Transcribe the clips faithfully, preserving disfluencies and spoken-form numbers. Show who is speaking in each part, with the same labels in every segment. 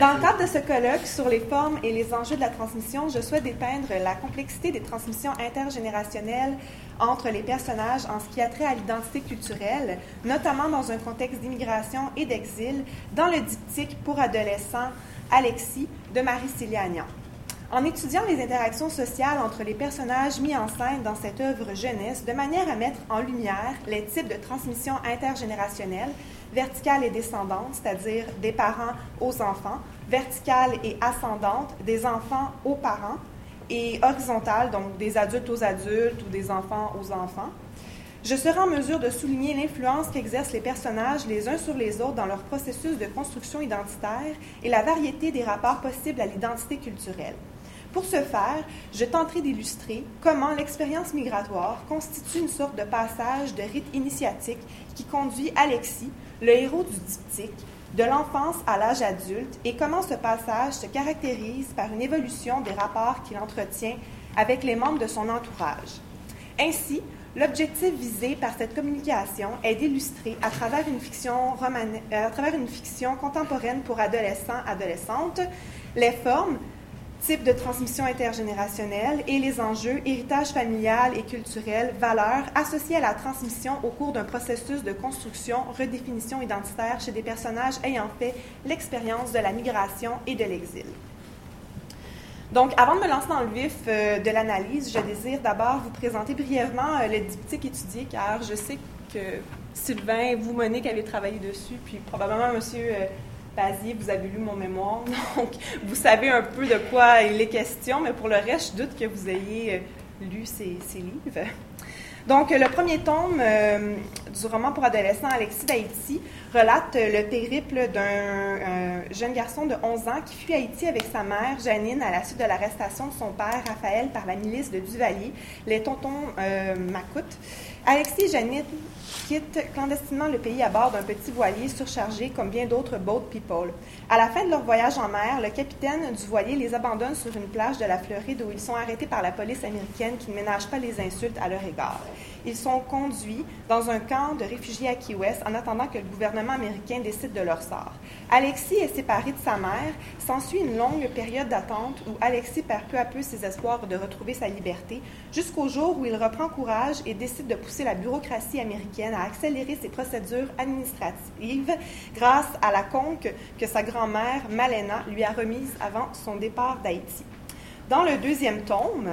Speaker 1: Dans le cadre de ce colloque sur les formes et les enjeux de la transmission, je souhaite dépeindre la complexité des transmissions intergénérationnelles entre les personnages en ce qui a trait à l'identité culturelle, notamment dans un contexte d'immigration et d'exil, dans le diptyque pour adolescents Alexis de Marie-Célia Agnan. En étudiant les interactions sociales entre les personnages mis en scène dans cette œuvre jeunesse, de manière à mettre en lumière les types de transmission intergénérationnelle, verticale et descendante, c'est-à-dire des parents aux enfants, verticale et ascendante, des enfants aux parents, et horizontale, donc des adultes aux adultes ou des enfants aux enfants. Je serai en mesure de souligner l'influence qu'exercent les personnages les uns sur les autres dans leur processus de construction identitaire et la variété des rapports possibles à l'identité culturelle. Pour ce faire, je tenterai d'illustrer comment l'expérience migratoire constitue une sorte de passage de rite initiatique qui conduit Alexis, le héros du diptyque, de l'enfance à l'âge adulte et comment ce passage se caractérise par une évolution des rapports qu'il entretient avec les membres de son entourage. Ainsi, l'objectif visé par cette communication est d'illustrer à travers une fiction, romane... à travers une fiction contemporaine pour adolescents, adolescentes, les formes, types de transmission intergénérationnelle et les enjeux, héritage familial et culturel, valeurs associés à la transmission au cours d'un processus de construction, redéfinition identitaire chez des personnages ayant fait l'expérience de la migration et de l'exil. Donc, avant de me lancer dans le vif euh, de l'analyse, je désire d'abord vous présenter brièvement euh, le diptyque étudié, car je sais que Sylvain, vous, Monique, avez travaillé dessus, puis probablement Monsieur euh, Bazier, vous avez lu mon mémoire, donc vous savez un peu de quoi il est question, mais pour le reste, je doute que vous ayez euh, lu ces, ces livres. Donc, le premier tome euh, du roman pour adolescents Alexis d'Haïti relate le périple d'un euh, jeune garçon de onze ans qui fuit Haïti avec sa mère, Janine, à la suite de l'arrestation de son père, Raphaël, par la milice de Duvalier, les tontons euh, Macoutes. Alexis et Janine quittent clandestinement le pays à bord d'un petit voilier surchargé comme bien d'autres boat people. À la fin de leur voyage en mer, le capitaine du voilier les abandonne sur une plage de la Floride où ils sont arrêtés par la police américaine qui ne ménage pas les insultes à leur égard. Ils sont conduits dans un camp de réfugiés à Key West en attendant que le gouvernement américain décide de leur sort. Alexis est séparé de sa mère. S'ensuit une longue période d'attente où Alexis perd peu à peu ses espoirs de retrouver sa liberté, jusqu'au jour où il reprend courage et décide de pousser la bureaucratie américaine à accélérer ses procédures administratives grâce à la conque que sa grand-mère, Malena, lui a remise avant son départ d'Haïti. Dans le deuxième tome,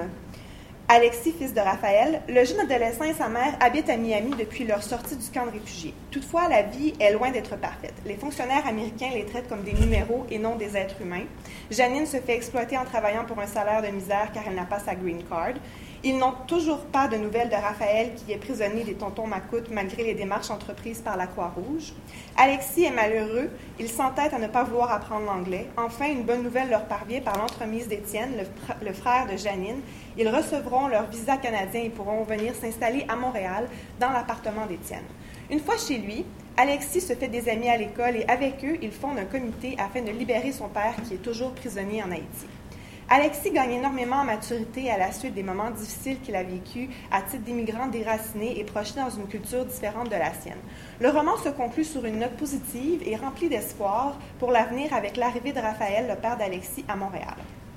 Speaker 1: Alexis, fils de Raphaël, le jeune adolescent et sa mère habitent à Miami depuis leur sortie du camp de réfugiés. Toutefois, la vie est loin d'être parfaite. Les fonctionnaires américains les traitent comme des numéros et non des êtres humains. Janine se fait exploiter en travaillant pour un salaire de misère car elle n'a pas sa green card. Ils n'ont toujours pas de nouvelles de Raphaël qui est prisonnier des tontons Macoutes malgré les démarches entreprises par la Croix-Rouge. Alexis est malheureux. Il s'entête à ne pas vouloir apprendre l'anglais. Enfin, une bonne nouvelle leur parvient par l'entremise d'Étienne, le, fr- le frère de Janine. Ils recevront leur visa canadien et pourront venir s'installer à Montréal dans l'appartement d'Étienne. Une fois chez lui, Alexis se fait des amis à l'école et avec eux, ils fondent un comité afin de libérer son père qui est toujours prisonnier en Haïti. Alexis gagne énormément en maturité à la suite des moments difficiles qu'il a vécus à titre d'immigrant déraciné et projeté dans une culture différente de la sienne. Le roman se conclut sur une note positive et remplie d'espoir pour l'avenir avec l'arrivée de Raphaël, le père d'Alexis, à Montréal.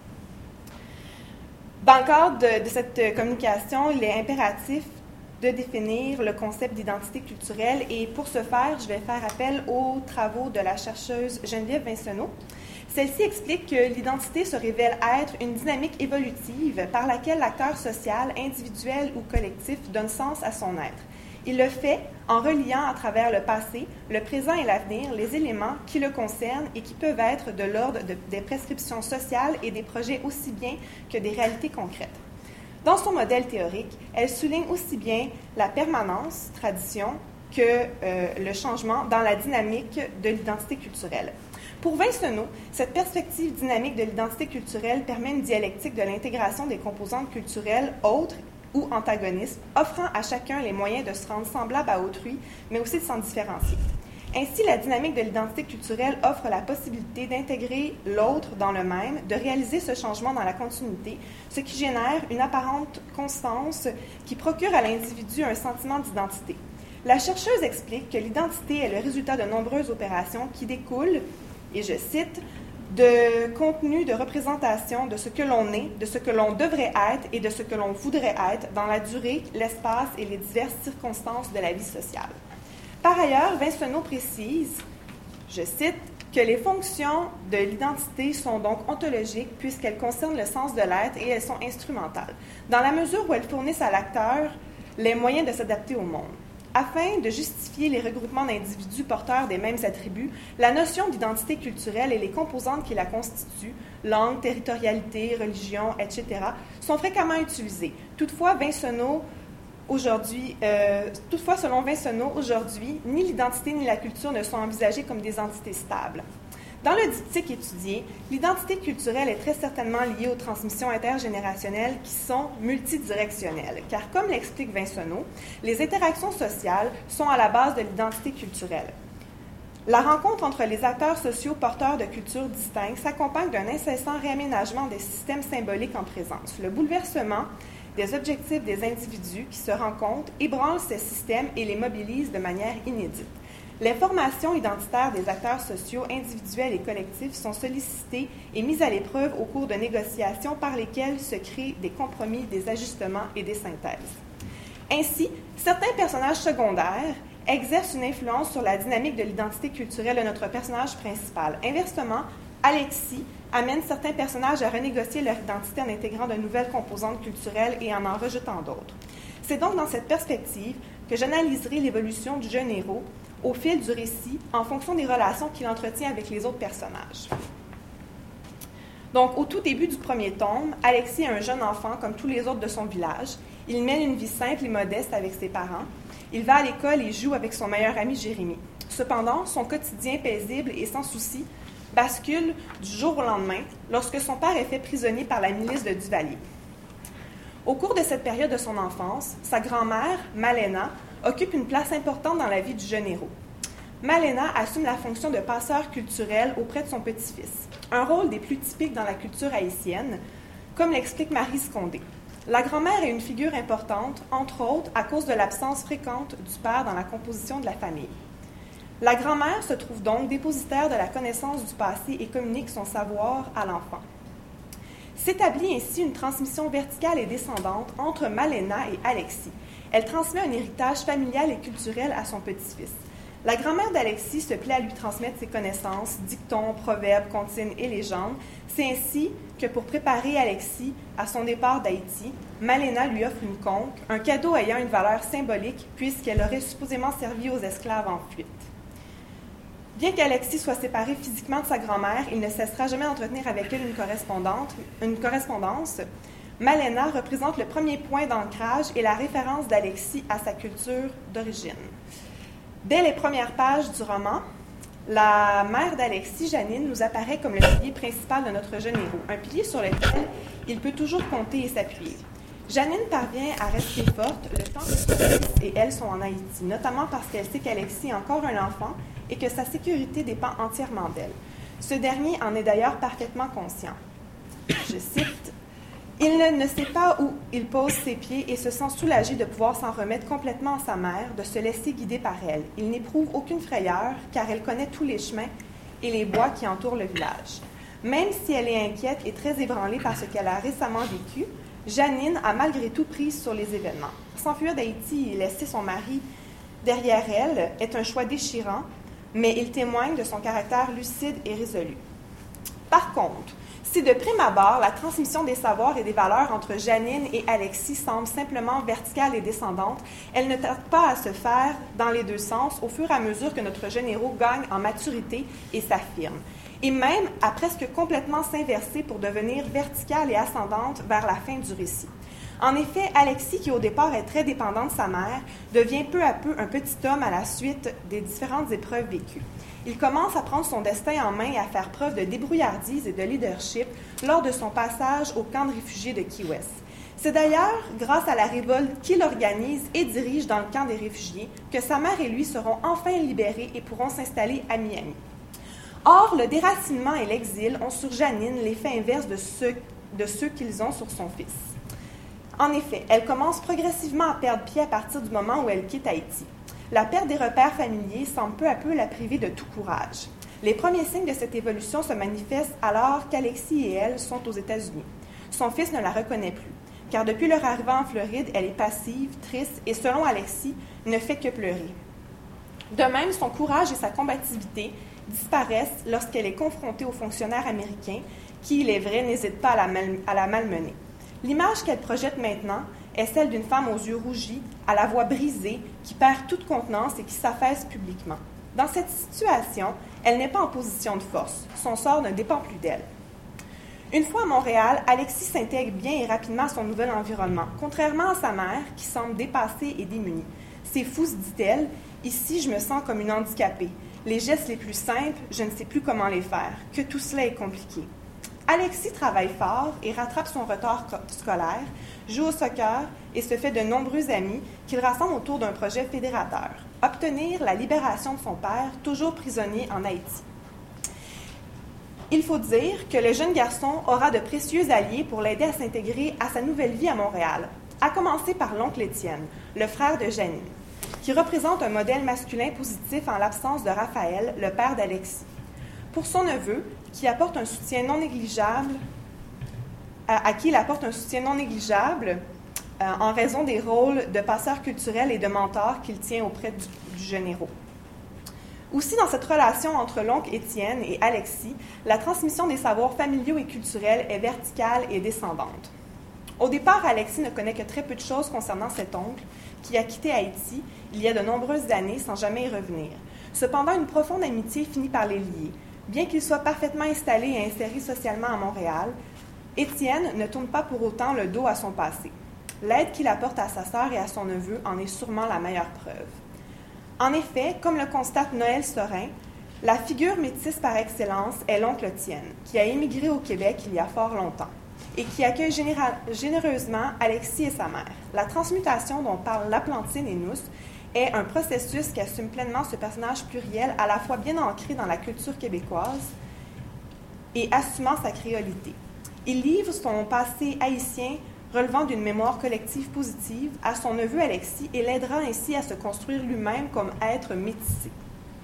Speaker 1: Dans le cadre de, de cette communication, il est impératif de définir le concept d'identité culturelle et pour ce faire, je vais faire appel aux travaux de la chercheuse Geneviève Vincenot. Celle-ci explique que l'identité se révèle être une dynamique évolutive par laquelle l'acteur social, individuel ou collectif donne sens à son être. Il le fait en reliant à travers le passé, le présent et l'avenir les éléments qui le concernent et qui peuvent être de l'ordre de, des prescriptions sociales et des projets aussi bien que des réalités concrètes. Dans son modèle théorique, elle souligne aussi bien la permanence, tradition, que euh, le changement dans la dynamique de l'identité culturelle. Pour Vincenot, cette perspective dynamique de l'identité culturelle permet une dialectique de l'intégration des composantes culturelles autres ou antagonistes, offrant à chacun les moyens de se rendre semblable à autrui, mais aussi de s'en différencier. Ainsi, la dynamique de l'identité culturelle offre la possibilité d'intégrer l'autre dans le même, de réaliser ce changement dans la continuité, ce qui génère une apparente constance qui procure à l'individu un sentiment d'identité. La chercheuse explique que l'identité est le résultat de nombreuses opérations qui découlent, et je cite, de contenu, de représentation de ce que l'on est, de ce que l'on devrait être et de ce que l'on voudrait être dans la durée, l'espace et les diverses circonstances de la vie sociale. Par ailleurs, Vincenot précise, je cite, que les fonctions de l'identité sont donc ontologiques puisqu'elles concernent le sens de l'être et elles sont instrumentales, dans la mesure où elles fournissent à l'acteur les moyens de s'adapter au monde. Afin de justifier les regroupements d'individus porteurs des mêmes attributs, la notion d'identité culturelle et les composantes qui la constituent, langue, territorialité, religion, et cetera, sont fréquemment utilisées. Toutefois, Vincenot, aujourd'hui, euh, toutefois, selon Vincenot, aujourd'hui, ni l'identité ni la culture ne sont envisagées comme des entités stables. Dans le diptyque étudié, l'identité culturelle est très certainement liée aux transmissions intergénérationnelles qui sont multidirectionnelles, car comme l'explique Vincenot, les interactions sociales sont à la base de l'identité culturelle. La rencontre entre les acteurs sociaux porteurs de cultures distinctes s'accompagne d'un incessant réaménagement des systèmes symboliques en présence. Le bouleversement des objectifs des individus qui se rencontrent ébranle ces systèmes et les mobilise de manière inédite. Les formations identitaires des acteurs sociaux individuels et collectifs sont sollicitées et mises à l'épreuve au cours de négociations par lesquelles se créent des compromis, des ajustements et des synthèses. Ainsi, certains personnages secondaires exercent une influence sur la dynamique de l'identité culturelle de notre personnage principal. Inversement, Alexis amène certains personnages à renégocier leur identité en intégrant de nouvelles composantes culturelles et en en rejetant d'autres. C'est donc dans cette perspective que j'analyserai l'évolution du jeune héros au fil du récit en fonction des relations qu'il entretient avec les autres personnages. Donc, au tout début du premier tome, Alexis est un jeune enfant comme tous les autres de son village. Il mène une vie simple et modeste avec ses parents. Il va à l'école et joue avec son meilleur ami Jérémy. Cependant, son quotidien paisible et sans souci bascule du jour au lendemain lorsque son père est fait prisonnier par la milice de Duvalier. Au cours de cette période de son enfance, sa grand-mère, Malena, occupe une place importante dans la vie du jeune héros. Malena assume la fonction de passeur culturel auprès de son petit-fils, un rôle des plus typiques dans la culture haïtienne, comme l'explique Marie Scondé. La grand-mère est une figure importante, entre autres à cause de l'absence fréquente du père dans la composition de la famille. La grand-mère se trouve donc dépositaire de la connaissance du passé et communique son savoir à l'enfant. S'établit ainsi une transmission verticale et descendante entre Malena et Alexis. Elle transmet un héritage familial et culturel à son petit-fils. La grand-mère d'Alexis se plaît à lui transmettre ses connaissances, dictons, proverbes, comptines et légendes. C'est ainsi que pour préparer Alexis à son départ d'Haïti, Malena lui offre une conque, un cadeau ayant une valeur symbolique puisqu'elle aurait supposément servi aux esclaves en fuite. Bien qu'Alexis soit séparé physiquement de sa grand-mère, il ne cessera jamais d'entretenir avec elle une, correspondante, une correspondance. Malena représente le premier point d'ancrage et la référence d'Alexis à sa culture d'origine. Dès les premières pages du roman, la mère d'Alexis, Janine, nous apparaît comme le pilier principal de notre jeune héros, un pilier sur lequel il peut toujours compter et s'appuyer. Janine parvient à rester forte le temps que son fils et elle sont en Haïti, notamment parce qu'elle sait qu'Alexis est encore un enfant et que sa sécurité dépend entièrement d'elle. Ce dernier en est d'ailleurs parfaitement conscient. Je cite, « Il ne, ne sait pas où il pose ses pieds et se sent soulagé de pouvoir s'en remettre complètement à sa mère, de se laisser guider par elle. Il n'éprouve aucune frayeur, car elle connaît tous les chemins et les bois qui entourent le village. Même si elle est inquiète et très ébranlée par ce qu'elle a récemment vécu, Janine a malgré tout prise sur les événements. S'enfuir d'Haïti et laisser son mari derrière elle est un choix déchirant, mais il témoigne de son caractère lucide et résolu. Par contre, si de prime abord, la transmission des savoirs et des valeurs entre Janine et Alexis semble simplement verticale et descendante, elle ne tarde pas à se faire dans les deux sens au fur et à mesure que notre jeune héros gagne en maturité et s'affirme, et même à presque complètement s'inverser pour devenir verticale et ascendante vers la fin du récit. En effet, Alexis, qui au départ est très dépendant de sa mère, devient peu à peu un petit homme à la suite des différentes épreuves vécues. Il commence à prendre son destin en main et à faire preuve de débrouillardise et de leadership lors de son passage au camp de réfugiés de Key West. C'est d'ailleurs grâce à la révolte qu'il organise et dirige dans le camp des réfugiés que sa mère et lui seront enfin libérés et pourront s'installer à Miami. Or, le déracinement et l'exil ont sur Janine l'effet inverse de ceux, de ceux qu'ils ont sur son fils. En effet, elle commence progressivement à perdre pied à partir du moment où elle quitte Haïti. La perte des repères familiers semble peu à peu la priver de tout courage. Les premiers signes de cette évolution se manifestent alors qu'Alexis et elle sont aux États-Unis. Son fils ne la reconnaît plus, car depuis leur arrivée en Floride, elle est passive, triste et, selon Alexis, ne fait que pleurer. De même, son courage et sa combativité disparaissent lorsqu'elle est confrontée aux fonctionnaires américains qui, il est vrai, n'hésitent pas à la, mal- à la malmener. L'image qu'elle projette maintenant est celle d'une femme aux yeux rougis, à la voix brisée, qui perd toute contenance et qui s'affaisse publiquement. Dans cette situation, elle n'est pas en position de force. Son sort ne dépend plus d'elle. Une fois à Montréal, Alexis s'intègre bien et rapidement à son nouvel environnement, contrairement à sa mère, qui semble dépassée et démunie. « C'est fou, se dit-elle, ici je me sens comme une handicapée. Les gestes les plus simples, je ne sais plus comment les faire, que tout cela est compliqué. » Alexis travaille fort et rattrape son retard scolaire, joue au soccer et se fait de nombreux amis qu'il rassemble autour d'un projet fédérateur, obtenir la libération de son père, toujours prisonnier en Haïti. Il faut dire que le jeune garçon aura de précieux alliés pour l'aider à s'intégrer à sa nouvelle vie à Montréal, à commencer par l'oncle Étienne, le frère de Janine, qui représente un modèle masculin positif en l'absence de Raphaël, le père d'Alexis. Pour son neveu, qui apporte un soutien non négligeable, à, à qui il apporte un soutien non négligeable euh, en raison des rôles de passeur culturel et de mentor qu'il tient auprès du, du jeune héros. Aussi, dans cette relation entre l'oncle Étienne et Alexis, la transmission des savoirs familiaux et culturels est verticale et descendante. Au départ, Alexis ne connaît que très peu de choses concernant cet oncle, qui a quitté Haïti il y a de nombreuses années sans jamais y revenir. Cependant, une profonde amitié finit par les lier. Bien qu'il soit parfaitement installé et inséré socialement à Montréal, Étienne ne tourne pas pour autant le dos à son passé. L'aide qu'il apporte à sa sœur et à son neveu en est sûrement la meilleure preuve. En effet, comme le constate Noël Sorin, la figure métisse par excellence est l'oncle Étienne, qui a émigré au Québec il y a fort longtemps et qui accueille général, généreusement Alexis et sa mère. La transmutation dont parlent Laplantine et Nous est un processus qui assume pleinement ce personnage pluriel à la fois bien ancré dans la culture québécoise et assumant sa créolité. Il livre son passé haïtien relevant d'une mémoire collective positive à son neveu Alexis et l'aidera ainsi à se construire lui-même comme être métissé.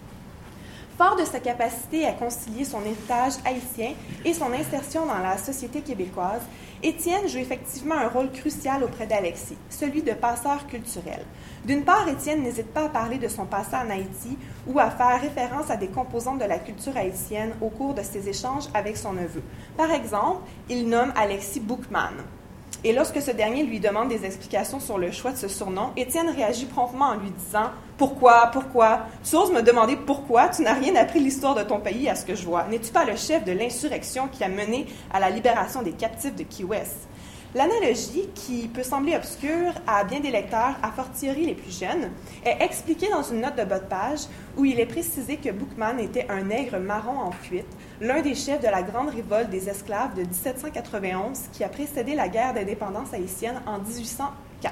Speaker 1: Fort de sa capacité à concilier son héritage haïtien et son insertion dans la société québécoise, Étienne joue effectivement un rôle crucial auprès d'Alexis, celui de passeur culturel. D'une part, Étienne n'hésite pas à parler de son passé en Haïti ou à faire référence à des composantes de la culture haïtienne au cours de ses échanges avec son neveu. Par exemple, il nomme Alexis Bookman. Et lorsque ce dernier lui demande des explications sur le choix de ce surnom, Étienne réagit promptement en lui disant « Pourquoi? Pourquoi? Tu oses me demander pourquoi? Tu n'as rien appris l'histoire de ton pays à ce que je vois. N'es-tu pas le chef de l'insurrection qui a mené à la libération des captifs de Key West? » L'analogie, qui peut sembler obscure à bien des lecteurs, à fortiori les plus jeunes, est expliquée dans une note de bas de page où il est précisé que Bookman était un nègre marron en fuite, l'un des chefs de la grande révolte des esclaves de dix-sept cent quatre-vingt-onze qui a précédé la guerre d'indépendance haïtienne en dix-huit cent quatre.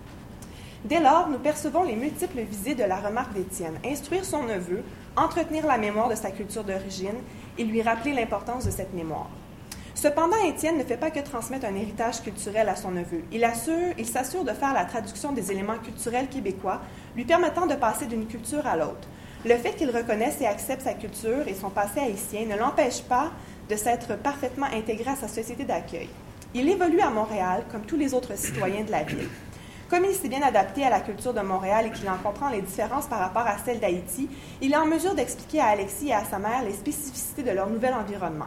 Speaker 1: Dès lors, nous percevons les multiples visées de la remarque d'Étienne, instruire son neveu, entretenir la mémoire de sa culture d'origine et lui rappeler l'importance de cette mémoire. Cependant, Étienne ne fait pas que transmettre un héritage culturel à son neveu. Il, assure, il s'assure de faire la traduction des éléments culturels québécois, lui permettant de passer d'une culture à l'autre. Le fait qu'il reconnaisse et accepte sa culture et son passé haïtien ne l'empêche pas de s'être parfaitement intégré à sa société d'accueil. Il évolue à Montréal comme tous les autres citoyens de la ville. Comme il s'est bien adapté à la culture de Montréal et qu'il en comprend les différences par rapport à celle d'Haïti, il est en mesure d'expliquer à Alexis et à sa mère les spécificités de leur nouvel environnement.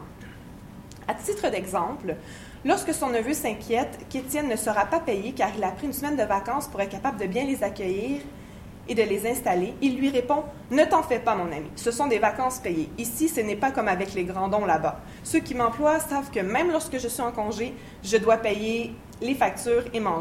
Speaker 1: À titre d'exemple, lorsque son neveu s'inquiète qu'Étienne ne sera pas payé car il a pris une semaine de vacances pour être capable de bien les accueillir et de les installer, il lui répond « Ne t'en fais pas, mon ami, ce sont des vacances payées. Ici, ce n'est pas comme avec les grandons là-bas. Ceux qui m'emploient savent que même lorsque je suis en congé, je dois payer les factures et manger. »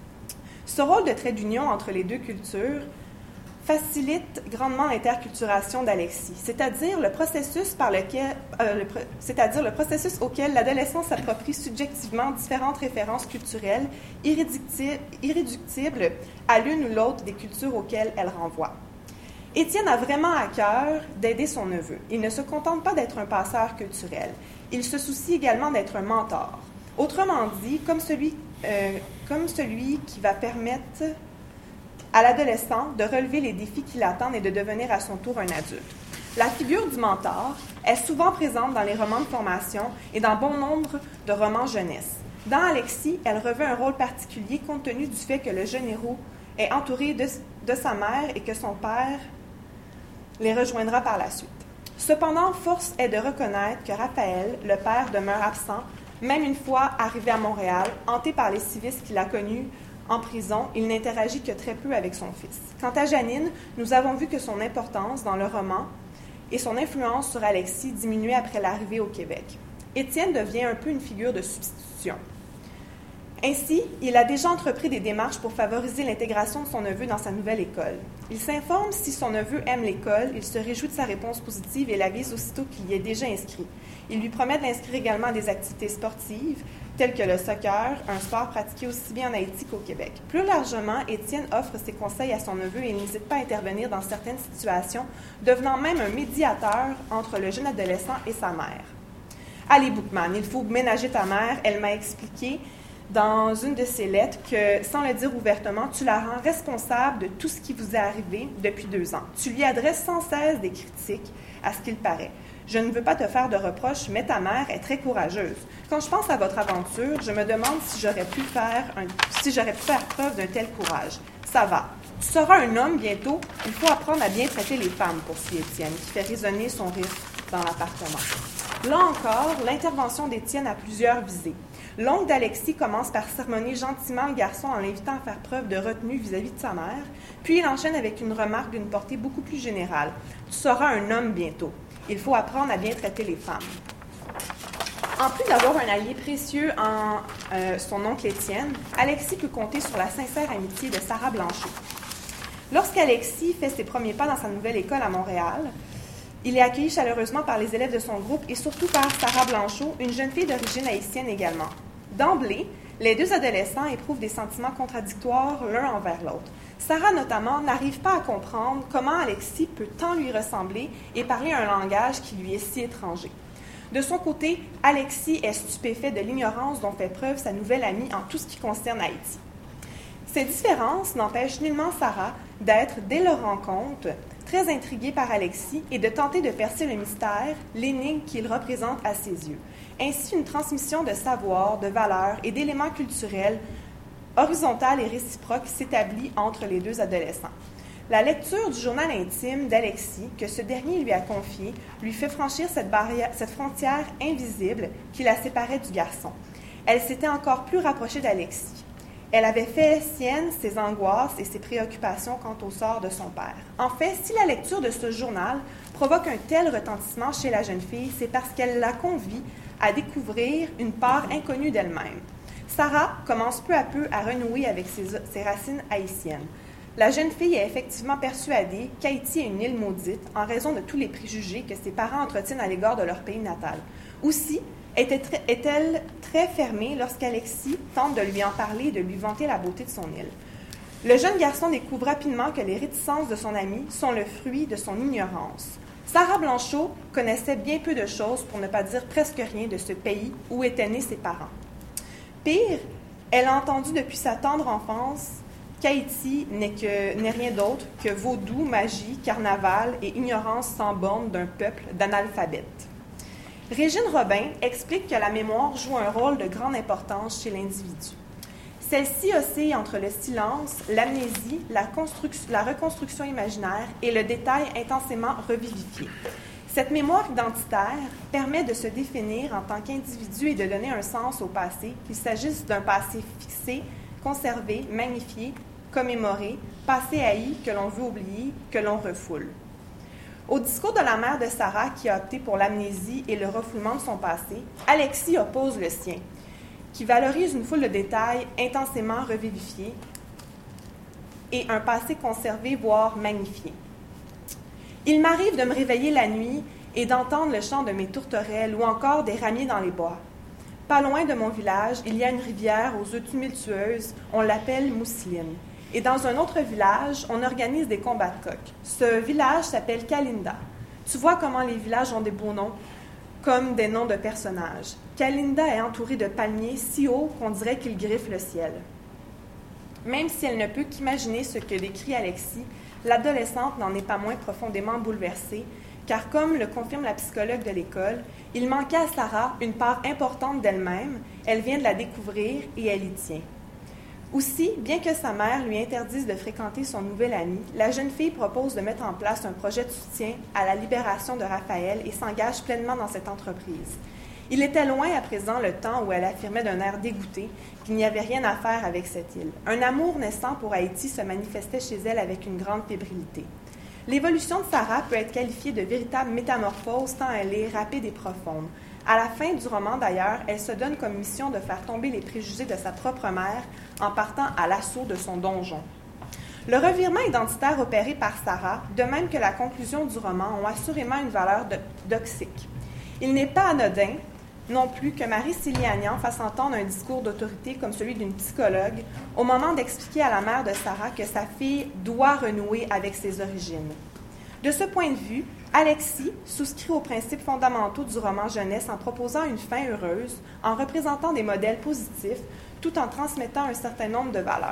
Speaker 1: Ce rôle de trait d'union entre les deux cultures facilite grandement l'interculturation d'Alexis, c'est-à-dire le processus par lequel, euh, le, c'est-à-dire le processus auquel l'adolescent s'approprie subjectivement différentes références culturelles irréductibles, irréductibles à l'une ou l'autre des cultures auxquelles elle renvoie. Étienne a vraiment à cœur d'aider son neveu. Il ne se contente pas d'être un passeur culturel. Il se soucie également d'être un mentor. Autrement dit, comme celui, euh, comme celui qui va permettre à l'adolescent de relever les défis qui l'attendent et de devenir à son tour un adulte. La figure du mentor est souvent présente dans les romans de formation et dans bon nombre de romans jeunesse. Dans Alexis, elle revêt un rôle particulier compte tenu du fait que le jeune héros est entouré de, de sa mère et que son père les rejoindra par la suite. Cependant, force est de reconnaître que Raphaël, le père, demeure absent, même une fois arrivé à Montréal, hanté par les civistes qu'il a connus en prison, il n'interagit que très peu avec son fils. Quant à Janine, nous avons vu que son importance dans le roman et son influence sur Alexis diminuait après l'arrivée au Québec. Étienne devient un peu une figure de substitution. Ainsi, il a déjà entrepris des démarches pour favoriser l'intégration de son neveu dans sa nouvelle école. Il s'informe si son neveu aime l'école, il se réjouit de sa réponse positive et l'avise aussitôt qu'il y est déjà inscrit. Il lui promet de l'inscrire également à des activités sportives, telles que le soccer, un sport pratiqué aussi bien en Haïti qu'au Québec. Plus largement, Étienne offre ses conseils à son neveu et n'hésite pas à intervenir dans certaines situations, devenant même un médiateur entre le jeune adolescent et sa mère. « Allez, Bookman, il faut ménager ta mère, elle m'a expliqué dans une de ses lettres que, sans le dire ouvertement, tu la rends responsable de tout ce qui vous est arrivé depuis deux ans. Tu lui adresses sans cesse des critiques, à ce qu'il paraît. Je ne veux pas te faire de reproches, mais ta mère est très courageuse. Quand je pense à votre aventure, je me demande si j'aurais pu faire, un, si j'aurais pu faire preuve d'un tel courage. Ça va. Tu seras un homme bientôt. Il faut apprendre à bien traiter les femmes, poursuit Étienne, qui fait résonner son rire dans l'appartement. Là encore, l'intervention d'Étienne a plusieurs visées. L'oncle d'Alexis commence par sermonner gentiment le garçon en l'invitant à faire preuve de retenue vis-à-vis de sa mère, puis il enchaîne avec une remarque d'une portée beaucoup plus générale. « Tu seras un homme bientôt. Il faut apprendre à bien traiter les femmes. » En plus d'avoir un allié précieux en euh, son oncle Étienne, Alexis peut compter sur la sincère amitié de Sarah Blanchot. Lorsqu'Alexis fait ses premiers pas dans sa nouvelle école à Montréal, il est accueilli chaleureusement par les élèves de son groupe et surtout par Sarah Blanchot, une jeune fille d'origine haïtienne également. D'emblée, les deux adolescents éprouvent des sentiments contradictoires l'un envers l'autre. Sarah, notamment, n'arrive pas à comprendre comment Alexis peut tant lui ressembler et parler un langage qui lui est si étranger. De son côté, Alexis est stupéfait de l'ignorance dont fait preuve sa nouvelle amie en tout ce qui concerne Haïti. Ces différences n'empêchent nullement Sarah d'être, dès leur rencontre, très intriguée par Alexis et de tenter de percer le mystère, l'énigme qu'il représente à ses yeux. Ainsi, une transmission de savoir, de valeurs et d'éléments culturels horizontale et réciproque s'établit entre les deux adolescents. La lecture du journal intime d'Alexis, que ce dernier lui a confié, lui fait franchir cette, barrière, cette frontière invisible qui la séparait du garçon. Elle s'était encore plus rapprochée d'Alexis. Elle avait fait sienne ses angoisses et ses préoccupations quant au sort de son père. En fait, si la lecture de ce journal provoque un tel retentissement chez la jeune fille, c'est parce qu'elle la convie à découvrir une part inconnue d'elle-même. Sarah commence peu à peu à renouer avec ses, ses racines haïtiennes. La jeune fille est effectivement persuadée qu'Haïti est une île maudite en raison de tous les préjugés que ses parents entretiennent à l'égard de leur pays natal. Aussi, est-elle très fermée lorsqu'Alexis tente de lui en parler et de lui vanter la beauté de son île. Le jeune garçon découvre rapidement que les réticences de son ami sont le fruit de son ignorance. Sarah Blanchot connaissait bien peu de choses, pour ne pas dire presque rien, de ce pays où étaient nés ses parents. Pire, elle a entendu depuis sa tendre enfance qu'Haïti n'est, que, n'est rien d'autre que vaudou, magie, carnaval et ignorance sans borne d'un peuple d'analphabètes. Régine Robin explique que la mémoire joue un rôle de grande importance chez l'individu. Celle-ci oscille entre le silence, l'amnésie, la, la reconstruction imaginaire et le détail intensément revivifié. Cette mémoire identitaire permet de se définir en tant qu'individu et de donner un sens au passé, qu'il s'agisse d'un passé fixé, conservé, magnifié, commémoré, passé haï que l'on veut oublier, que l'on refoule. Au discours de la mère de Sarah, qui a opté pour l'amnésie et le refoulement de son passé, Alexis oppose le sien, qui valorise une foule de détails intensément revivifiés et un passé conservé, voire magnifié. Il m'arrive de me réveiller la nuit et d'entendre le chant de mes tourterelles ou encore des ramiers dans les bois. Pas loin de mon village, il y a une rivière aux eaux tumultueuses, on l'appelle Mousseline. Et dans un autre village, on organise des combats de coqs. Ce village s'appelle Kalinda. Tu vois comment les villages ont des beaux noms, comme des noms de personnages. Kalinda est entourée de palmiers si hauts qu'on dirait qu'ils griffent le ciel. Même si elle ne peut qu'imaginer ce que décrit Alexis, l'adolescente n'en est pas moins profondément bouleversée, car comme le confirme la psychologue de l'école, il manquait à Sarah une part importante d'elle-même, elle vient de la découvrir et elle y tient. Aussi, bien que sa mère lui interdise de fréquenter son nouvel ami, la jeune fille propose de mettre en place un projet de soutien à la libération de Raphaël et s'engage pleinement dans cette entreprise. Il était loin à présent le temps où elle affirmait d'un air dégoûté qu'il n'y avait rien à faire avec cette île. Un amour naissant pour Haïti se manifestait chez elle avec une grande fébrilité. L'évolution de Sarah peut être qualifiée de véritable métamorphose tant elle est rapide et profonde. À la fin du roman, d'ailleurs, elle se donne comme mission de faire tomber les préjugés de sa propre mère en partant à l'assaut de son donjon. Le revirement identitaire opéré par Sarah, de même que la conclusion du roman, ont assurément une valeur de- doxique. Il n'est pas anodin non plus que Marie-Célie Agnan fasse entendre un discours d'autorité comme celui d'une psychologue au moment d'expliquer à la mère de Sarah que sa fille doit renouer avec ses origines. De ce point de vue, Alexis souscrit aux principes fondamentaux du roman jeunesse en proposant une fin heureuse, en représentant des modèles positifs, tout en transmettant un certain nombre de valeurs.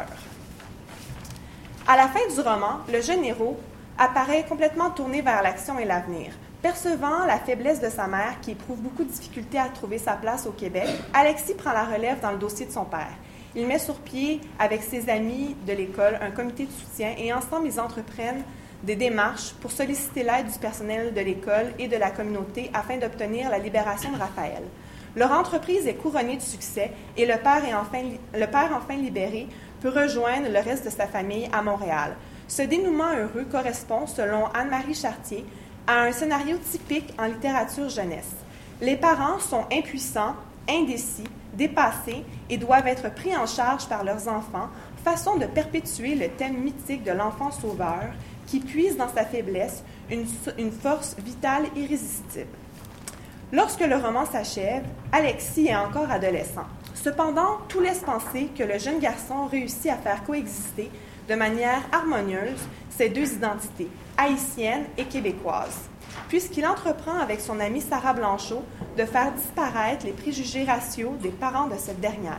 Speaker 1: À la fin du roman, le jeune héros apparaît complètement tourné vers l'action et l'avenir. Percevant la faiblesse de sa mère, qui éprouve beaucoup de difficultés à trouver sa place au Québec, Alexis prend la relève dans le dossier de son père. Il met sur pied, avec ses amis de l'école, un comité de soutien et ensemble, ils entreprennent des démarches pour solliciter l'aide du personnel de l'école et de la communauté afin d'obtenir la libération de Raphaël. Leur entreprise est couronnée de succès et le père, est enfin, le père enfin libéré peut rejoindre le reste de sa famille à Montréal. Ce dénouement heureux correspond, selon Anne-Marie Chartier, à un scénario typique en littérature jeunesse. Les parents sont impuissants, indécis, dépassés et doivent être pris en charge par leurs enfants, façon de perpétuer le thème mythique de l'enfant sauveur qui puise dans sa faiblesse une, une force vitale irrésistible. Lorsque le roman s'achève, Alexis est encore adolescent. Cependant, tout laisse penser que le jeune garçon réussit à faire coexister de manière harmonieuse ces deux identités, haïtienne et québécoise, puisqu'il entreprend avec son amie Sarah Blanchot de faire disparaître les préjugés raciaux des parents de cette dernière.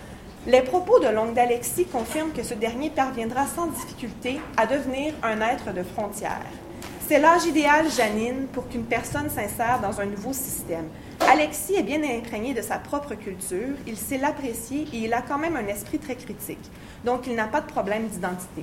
Speaker 1: Les propos de l'oncle d'Alexis confirment que ce dernier parviendra sans difficulté à devenir un être de frontières. C'est l'âge idéal, Janine, pour qu'une personne s'insère dans un nouveau système. Alexis est bien imprégné de sa propre culture, il sait l'apprécier et il a quand même un esprit très critique, donc il n'a pas de problème d'identité.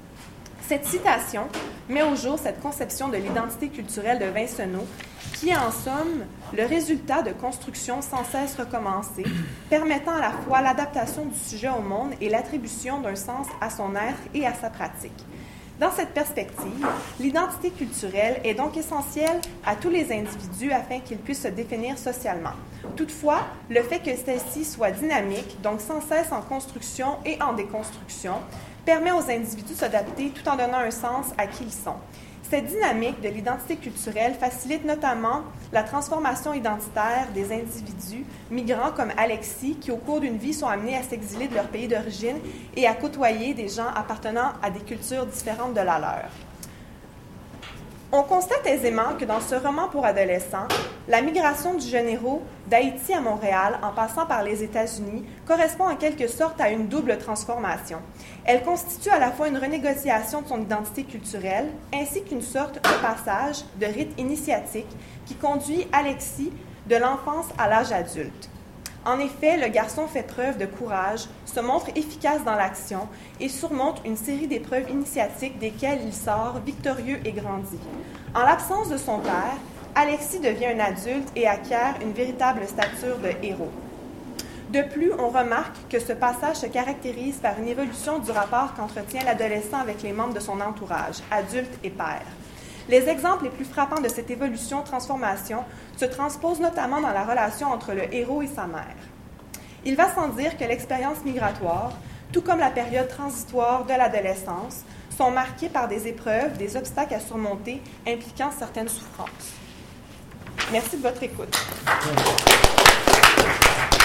Speaker 1: Cette citation met au jour cette conception de l'identité culturelle de Vincenot, qui est en somme le résultat de constructions sans cesse recommencées, permettant à la fois l'adaptation du sujet au monde et l'attribution d'un sens à son être et à sa pratique. Dans cette perspective, l'identité culturelle est donc essentielle à tous les individus afin qu'ils puissent se définir socialement. Toutefois, le fait que celle-ci soit dynamique, donc sans cesse en construction et en déconstruction, permet aux individus de s'adapter tout en donnant un sens à qui ils sont. Cette dynamique de l'identité culturelle facilite notamment la transformation identitaire des individus migrants comme Alexis, qui au cours d'une vie sont amenés à s'exiler de leur pays d'origine et à côtoyer des gens appartenant à des cultures différentes de la leur. On constate aisément que dans ce roman pour adolescents, la migration du jeune héros d'Haïti à Montréal, en passant par les États-Unis, correspond en quelque sorte à une double transformation. Elle constitue à la fois une renégociation de son identité culturelle, ainsi qu'une sorte de passage de rite initiatique qui conduit Alexis de l'enfance à l'âge adulte. En effet, le garçon fait preuve de courage, se montre efficace dans l'action et surmonte une série d'épreuves initiatiques desquelles il sort victorieux et grandi. En l'absence de son père, Alexis devient un adulte et acquiert une véritable stature de héros. De plus, on remarque que ce passage se caractérise par une évolution du rapport qu'entretient l'adolescent avec les membres de son entourage, adultes et pères. Les exemples les plus frappants de cette évolution-transformation se transposent notamment dans la relation entre le héros et sa mère. Il va sans dire que l'expérience migratoire, tout comme la période transitoire de l'adolescence, sont marquées par des épreuves, des obstacles à surmonter impliquant certaines souffrances. Merci de votre écoute.